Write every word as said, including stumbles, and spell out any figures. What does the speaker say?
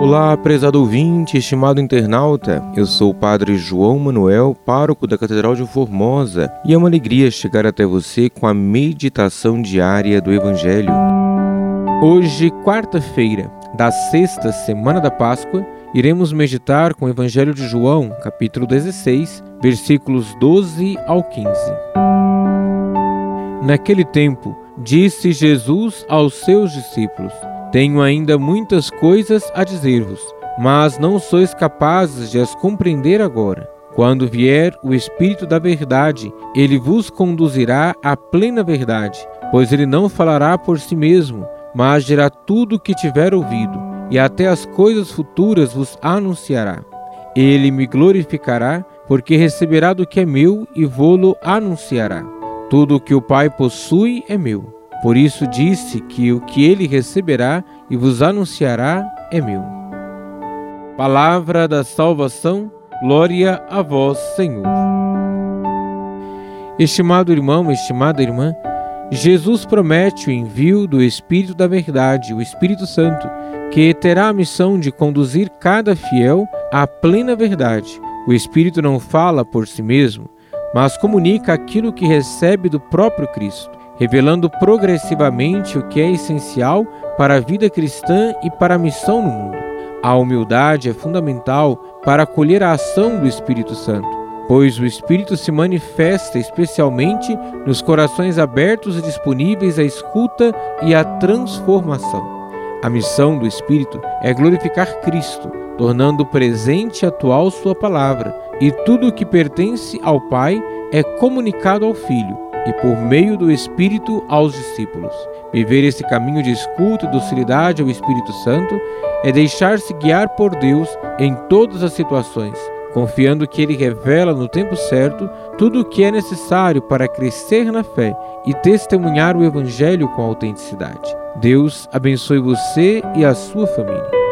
Olá, prezado ouvinte, estimado internauta, eu sou o Padre João Manuel, pároco da Catedral de Formosa, e é uma alegria chegar até você com a meditação diária do Evangelho. Hoje, quarta-feira, da sexta semana da Páscoa, iremos meditar com o Evangelho de João, capítulo dezesseis, versículos doze ao quinze. Naquele tempo, disse Jesus aos seus discípulos: Tenho ainda muitas coisas a dizer-vos, mas não sois capazes de as compreender agora. Quando vier o Espírito da Verdade, ele vos conduzirá à plena verdade, pois ele não falará por si mesmo, mas dirá tudo o que tiver ouvido, e até as coisas futuras vos anunciará. Ele me glorificará, porque receberá do que é meu e vô-lo anunciará. Tudo o que o Pai possui é meu. Por isso disse que o que ele receberá e vos anunciará é meu. Palavra da salvação, glória a vós, Senhor. Estimado irmão, estimada irmã, Jesus promete o envio do Espírito da Verdade, o Espírito Santo, que terá a missão de conduzir cada fiel à plena verdade. O Espírito não fala por si mesmo, mas comunica aquilo que recebe do próprio Cristo, revelando progressivamente o que é essencial para a vida cristã e para a missão no mundo. A humildade é fundamental para acolher a ação do Espírito Santo, pois o Espírito se manifesta especialmente nos corações abertos e disponíveis à escuta e à transformação. A missão do Espírito é glorificar Cristo, tornando presente e atual sua palavra, e tudo o que pertence ao Pai é comunicado ao Filho, e por meio do Espírito aos discípulos. Viver esse caminho de escuta e docilidade ao Espírito Santo é deixar-se guiar por Deus em todas as situações, confiando que Ele revela no tempo certo tudo o que é necessário para crescer na fé e testemunhar o Evangelho com autenticidade. Deus abençoe você e a sua família.